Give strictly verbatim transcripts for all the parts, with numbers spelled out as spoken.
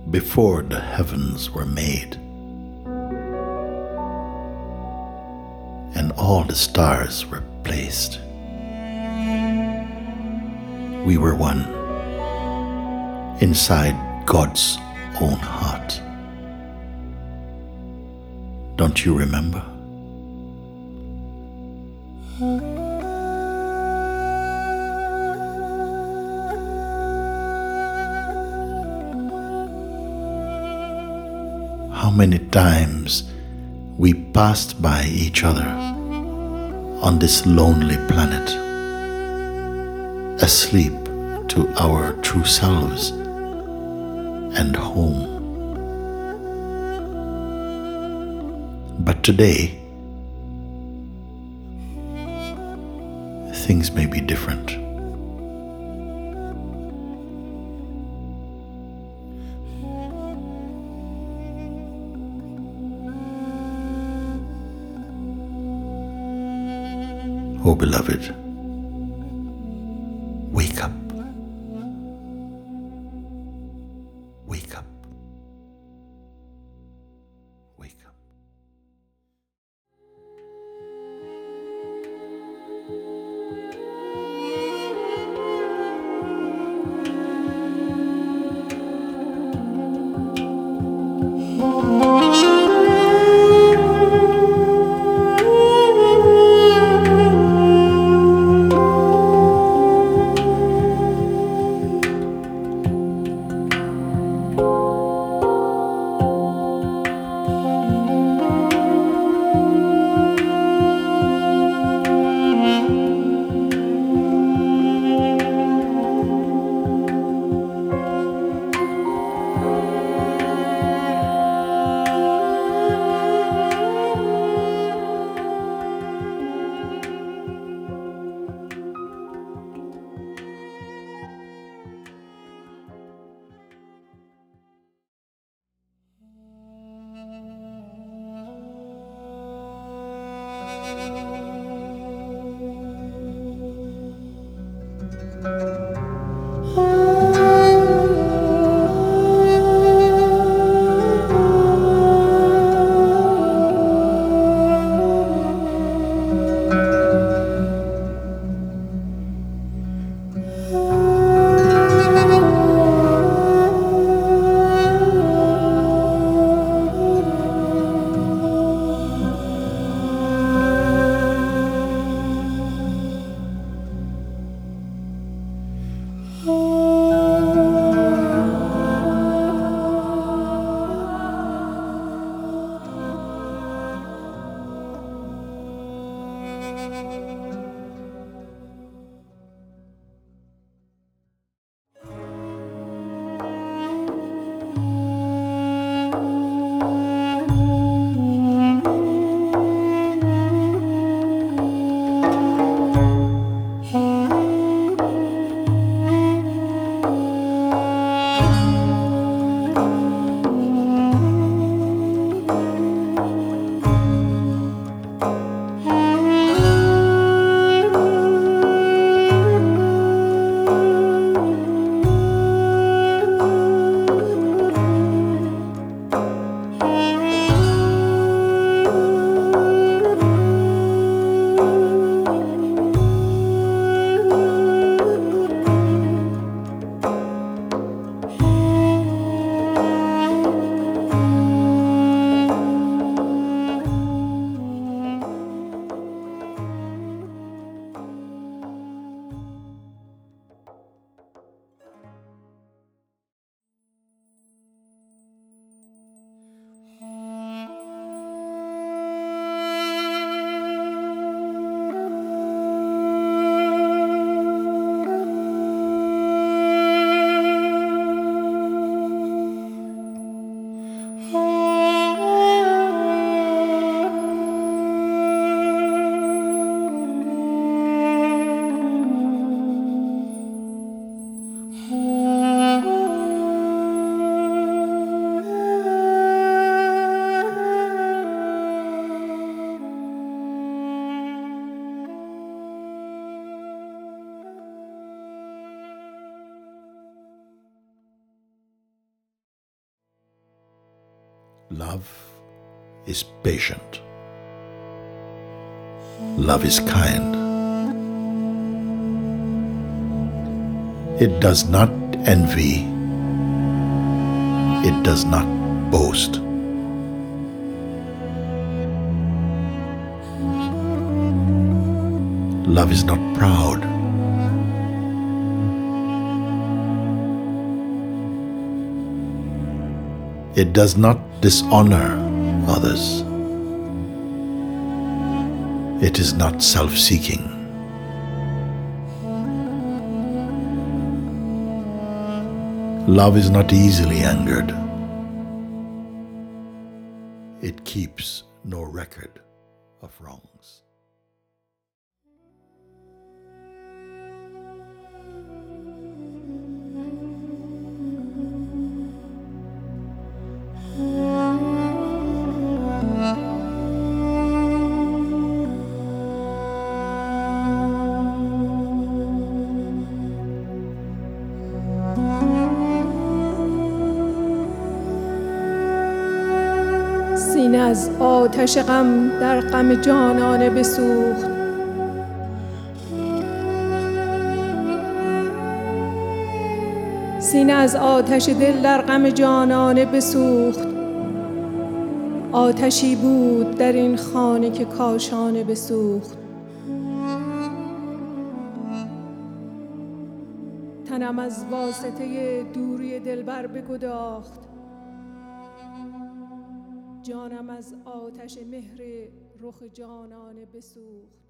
before the heavens were made, and all the stars were placed. We were one inside God's own heart. Don't you remember? How many times we passed by each other on this lonely planet, asleep to our true selves and home. But today, things may be different. Oh, beloved, wake up. Wake up. Wake up. Love is patient. Love is kind. It does not envy. It does not boast. Love is not proud. It does not dishonor others. It is not self-seeking. Love is not easily angered. It keeps no record of wrongs. سینه از آتش غم در غم جانانه بسوخت. سینه از آتش دل در غم جانانه بسوخت. آتشی بود در این خانه که کاشانه بسوخت. تنم از واسطه دوری دلبر بگداخت. جانم از آتش مهر رخ جانانه بسوخت.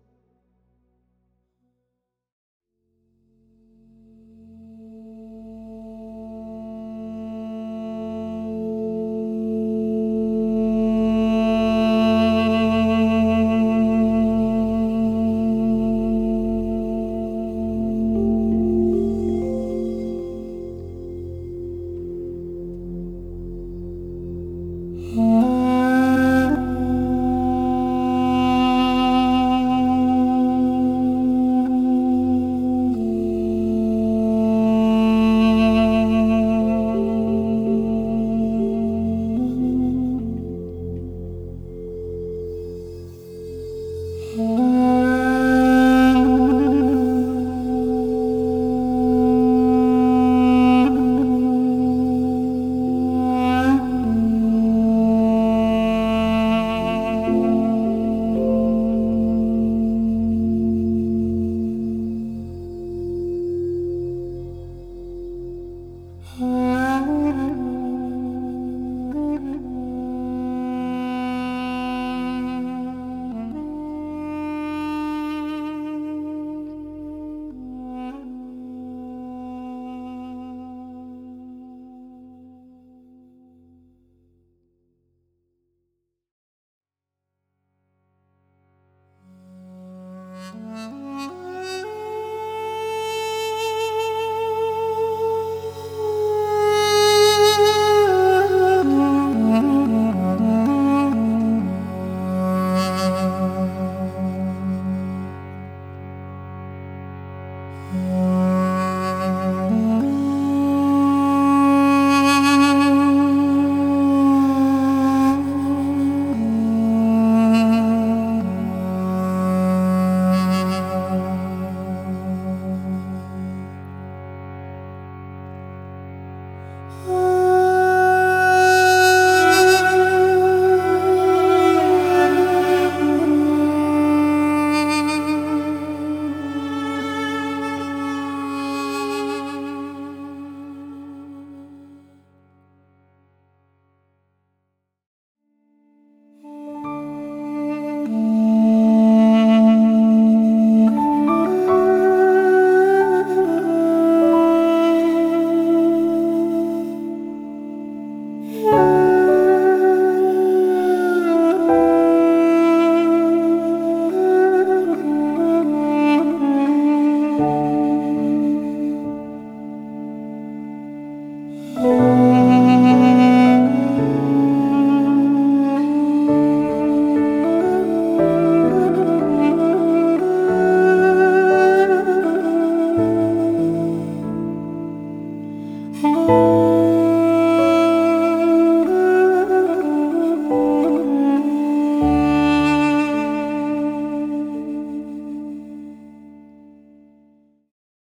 you.